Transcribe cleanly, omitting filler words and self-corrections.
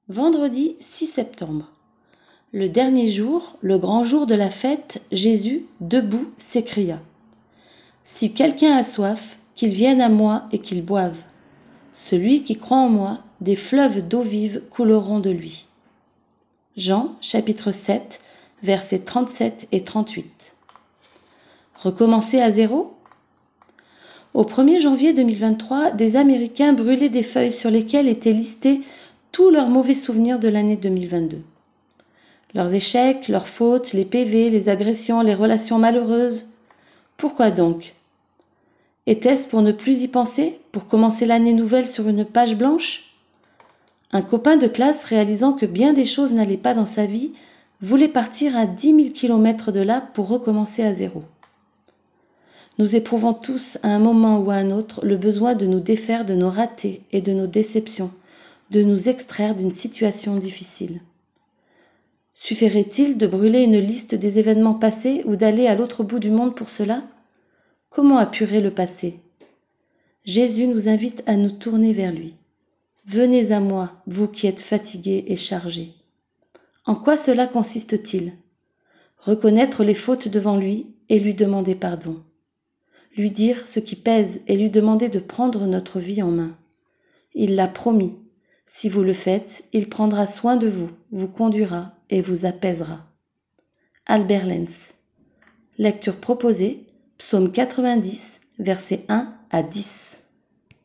Vendredi 6 septembre. Le dernier jour, le grand jour de la fête, Jésus, debout, s'écria : « Si quelqu'un a soif, qu'il vienne à moi et qu'il boive. Celui qui croit en moi, des fleuves d'eau vive couleront de lui. » Jean, chapitre 7, versets 37 et 38. Recommencer à zéro ? Au 1er janvier 2023, des Américains brûlaient des feuilles sur lesquelles étaient listés tous leurs mauvais souvenirs de l'année 2022. Leurs échecs, leurs fautes, les PV, les agressions, les relations malheureuses. Pourquoi donc ? Était-ce pour ne plus y penser, pour commencer l'année nouvelle sur une page blanche ? Un copain de classe, réalisant que bien des choses n'allaient pas dans sa vie, voulait partir à 10 000 km de là pour recommencer à zéro. Nous éprouvons tous, à un moment ou à un autre, le besoin de nous défaire de nos ratés et de nos déceptions, de nous extraire d'une situation difficile. Suffirait-il de brûler une liste des événements passés ou d'aller à l'autre bout du monde pour cela ? Comment apurer le passé ? Jésus nous invite à nous tourner vers lui. « Venez à moi, vous qui êtes fatigués et chargés. » En quoi cela consiste-t-il ? Reconnaître les fautes devant lui et lui demander pardon. Lui dire ce qui pèse et lui demander de prendre notre vie en main. Il l'a promis. Si vous le faites, il prendra soin de vous, vous conduira et vous apaisera. Albert Lenz. Lecture proposée, Psaume 90, versets 1 à 10.